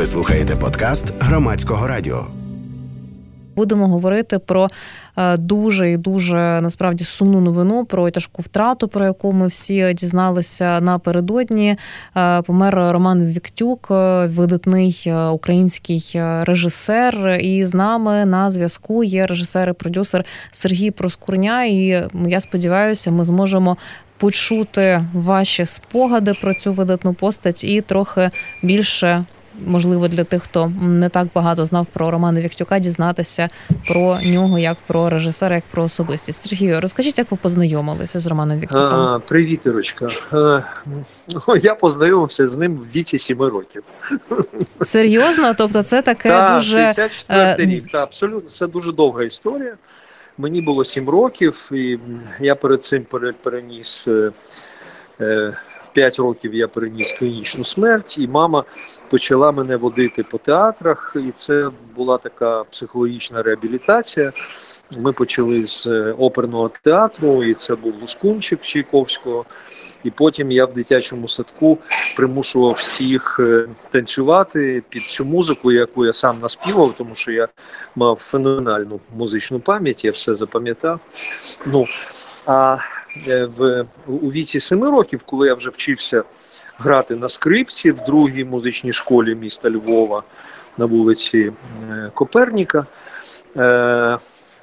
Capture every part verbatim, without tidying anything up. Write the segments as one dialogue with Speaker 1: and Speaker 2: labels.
Speaker 1: Ви слухаєте подкаст Громадського радіо.
Speaker 2: Будемо говорити про дуже і дуже, насправді, сумну новину, про тяжку втрату, про яку ми всі дізналися напередодні. Помер Роман Віктюк, видатний український режисер. І з нами на зв'язку є режисер і продюсер Сергій Проскурня. І я сподіваюся, ми зможемо почути ваші спогади про цю видатну постать і трохи більше, можливо, для тих, хто не так багато знав про Романа Віктюка, дізнатися про нього як про режисера, як про особистість. Сергію, розкажіть, як ви познайомилися з Романом Віктюком?
Speaker 3: А, привіт, Ірочка. А, ну, я познайомився з ним в віці сіми років.
Speaker 2: Серйозно? Тобто це таке
Speaker 3: та,
Speaker 2: дуже...
Speaker 3: шістдесят четвертий рік, так, абсолютно. Це дуже довга історія. Мені було сім років, і я перед цим переніс... Е, П'ять років я переніс клінічну смерть, і мама почала мене водити по театрах, і це була така психологічна реабілітація. Ми почали з оперного театру, і це був Лускунчик Чайковського. І потім я в дитячому садку примушував всіх танцювати під цю музику, яку я сам наспівав, тому що я мав феноменальну музичну пам'ять, я все запам'ятав. Ну, а В, у віці семи років, коли я вже вчився грати на скрипці в другій музичній школі міста Львова на вулиці Коперніка, е,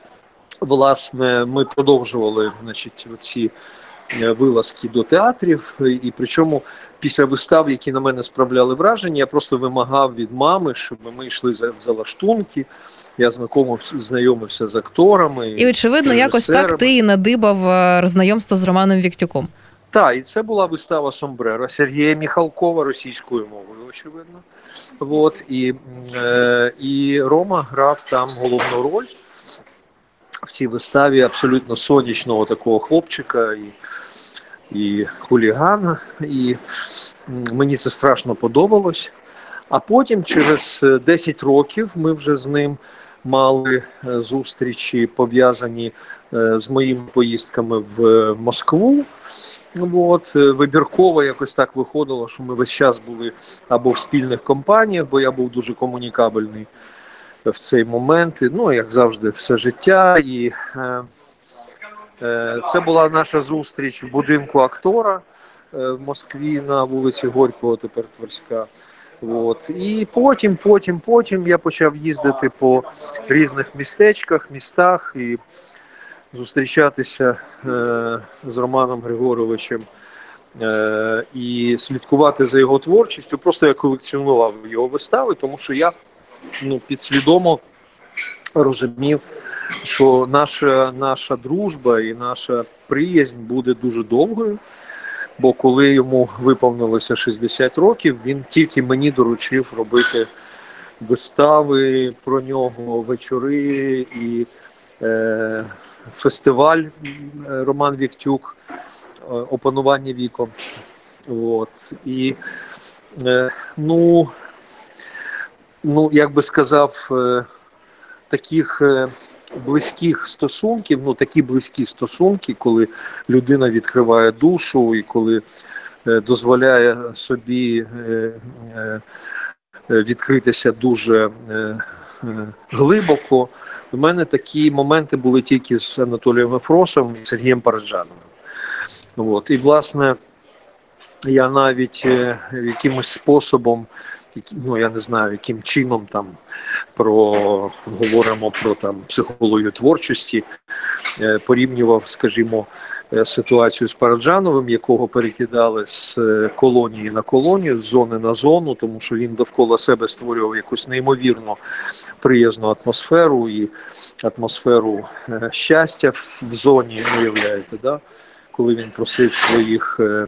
Speaker 3: власне, ми продовжували, значить, ці вилазки до театрів, і причому після вистав, які на мене справляли враження, я просто вимагав від мами, щоб ми йшли за, за лаштунки, я знайомився, знайомився з акторами.
Speaker 2: І, очевидно, якось так ти і надибав знайомство з Романом Віктюком.
Speaker 3: Так, і це була вистава «Сомбреро» Сергія Міхалкова російською мовою, очевидно. От, і, е, і Рома грав там головну роль в цій виставі абсолютно сонячного такого хлопчика і, і хулігана. І мені це страшно подобалось. А потім, через десять років, ми вже з ним мали зустрічі, пов'язані з моїми поїздками в Москву. От, вибірково якось так виходило, що ми весь час були або в спільних компаніях, бо я був дуже комунікабельний в цей момент. Ну, як завжди, все життя. І е, е, це була наша зустріч в будинку актора е, в Москві на вулиці Горького, тепер Тверська. От. І потім, потім, потім я почав їздити по різних містечках, містах і зустрічатися е, з Романом Григоровичем е, і слідкувати за його творчістю. Просто я колекціонував його вистави, тому що я ну, підсвідомо розумів, що наша, наша дружба і наша приязнь буде дуже довгою. Бо коли йому виповнилося шістдесят років, він тільки мені доручив робити вистави про нього, вечори і е, фестиваль Роман Віктюк «Опанування віком». От. І, е, ну, ну, як би сказав, е, таких е, близьких стосунків, ну такі близькі стосунки, коли людина відкриває душу і коли е, дозволяє собі е, е, відкритися дуже е, е, глибоко. У мене такі моменти були тільки з Анатолієм Ефросом і Сергієм Параджановим. От. І, власне, я навіть е, якимось способом, ну я не знаю, яким чином там про говоримо про там психологію творчості, е, порівнював, скажімо, ситуацію з Параджановим, якого перекидали з колонії на колонію, з зони на зону, тому що він довкола себе створював якусь неймовірно приязну атмосферу і атмосферу е, щастя в зоні, уявляєте, да? Коли він просив своїх е,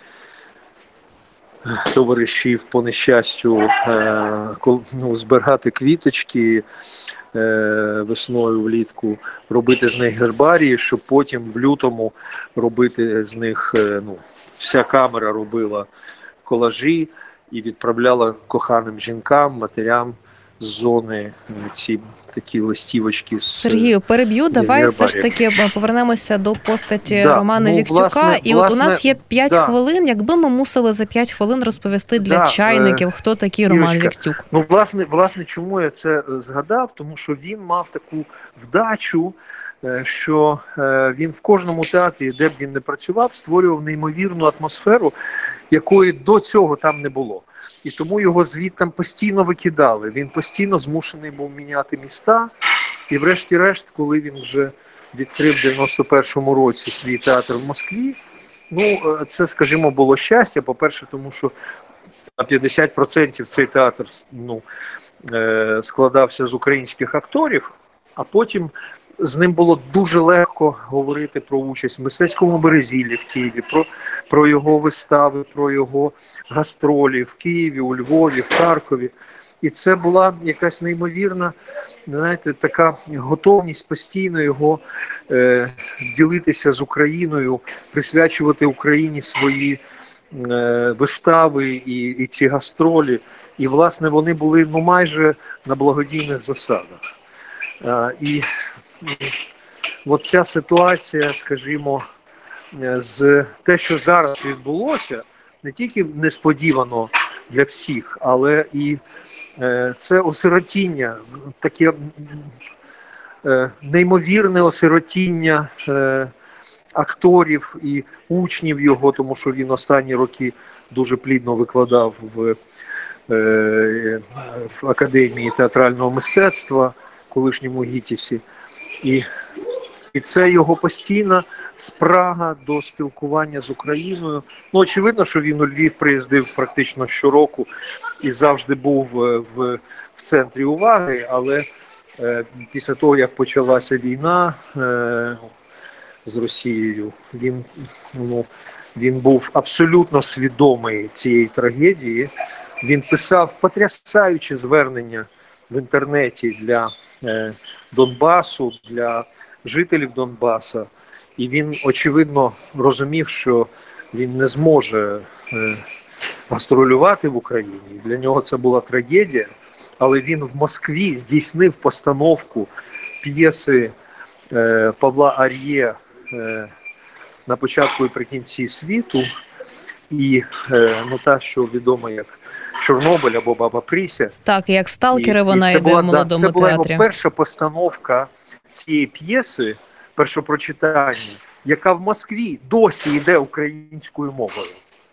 Speaker 3: товаришів по нещастю е, ну, збирати квіточки е, весною, влітку, робити з них гербарії, щоб потім в лютому робити з них, е, ну, вся камера робила колажі і відправляла коханим жінкам, матерям з зони ці такі листівочки. З,
Speaker 2: Сергію, переб'ю, давай все ж таки повернемося до постаті да, Романа ну, Віктюка. Власне, і власне, от у нас є п'ять да. хвилин, якби ми мусили за п'ять хвилин розповісти для да, чайників, хто такий Ірочка, Роман Віктюк.
Speaker 3: Ну, власне, власне, чому я це згадав? Тому що він мав таку вдачу, що він в кожному театрі, де б він не працював, створював неймовірну атмосферу, якої до цього там не було. І тому його звідти постійно викидали. Він постійно змушений був міняти міста. І врешті-решт, коли він вже відкрив в дев'яносто першому році свій театр в Москві, ну, це, скажімо, було щастя. По-перше, тому що на п'ятдесят відсотків цей театр ну, складався з українських акторів, а потім з ним було дуже легко говорити про участь в мистецькому березіллі в Києві, про, про його вистави, про його гастролі в Києві, у Львові, в Харкові. І це була якась неймовірна, знаєте, така готовність постійно його е, ділитися з Україною, присвячувати Україні свої е, вистави і, і ці гастролі. І, власне, вони були ну, майже на благодійних засадах. Е, і от ця ситуація, скажімо, з те, що зараз відбулося, не тільки несподівано для всіх, але і е, це осиротіння, таке е, неймовірне осиротіння е, акторів і учнів його, тому що він останні роки дуже плідно викладав в, е, в Академії театрального мистецтва, колишньому ГІТІСі. І, і це його постійна спрага до спілкування з Україною. Ну, очевидно, що він у Львів приїздив практично щороку і завжди був в, в, в центрі уваги, але е, після того, як почалася війна е, з Росією, він, ну, він був абсолютно свідомий цієї трагедії. Він писав потрясаючі звернення в інтернеті для е, Донбасу, для жителів Донбаса. І він, очевидно, розумів, що він не зможе е, гастролювати в Україні. Для нього це була трагедія. Але він в Москві здійснив постановку п'єси е, Павла Ар'є е, на початку і при кінці світу. І е, ну, та, що відома як Чорнобиль або Баба Пріся.
Speaker 2: Так, як сталкери вона йде в молодому театрі.
Speaker 3: Це була його перша постановка цієї п'єси, першопрочитання, яка в Москві досі йде українською мовою.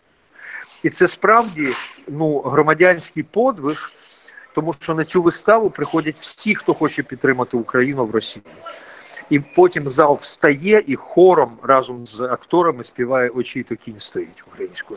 Speaker 3: І це справді ну, громадянський подвиг, тому що на цю виставу приходять всі, хто хоче підтримати Україну в Росії. І потім зал встає і хором разом з акторами співає «Очі то кінь стоїть» українською.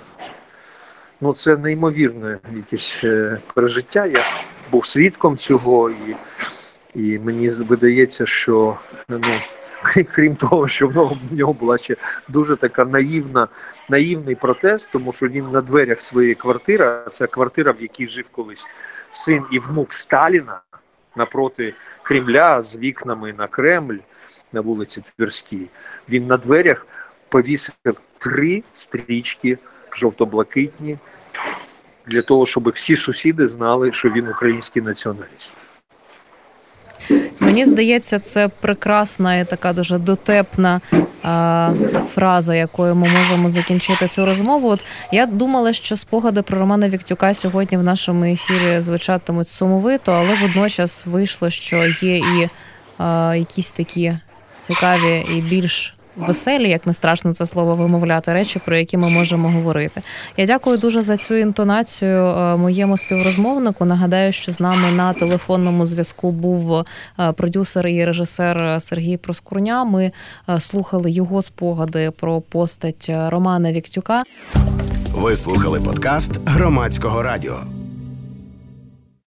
Speaker 3: Ну, це неймовірне якесь е, пережиття. Я був свідком цього, і, і мені видається, що, ну, крім того, що в нього була ще дуже така наївна, наївний протест, тому що він на дверях своєї квартири, а це квартира, в якій жив колись син і внук Сталіна, напроти Кремля, з вікнами на Кремль, на вулиці Тверській, він на дверях повісив три стрічки жовто-блакитні, для того, щоб всі сусіди знали, що він український націоналіст.
Speaker 2: Мені здається, це прекрасна і така дуже дотепна а, фраза, якою ми можемо закінчити цю розмову. От я думала, що спогади про Романа Віктюка сьогодні в нашому ефірі звучатимуть сумовито, але водночас вийшло, що є і а, якісь такі цікаві і більш веселі, як не страшно це слово вимовляти, речі, про які ми можемо говорити. Я дякую дуже за цю інтонацію моєму співрозмовнику. Нагадаю, що з нами на телефонному зв'язку був продюсер і режисер Сергій Проскурня. Ми слухали його спогади про постать Романа Віктюка.
Speaker 1: Ви слухали подкаст Громадського радіо.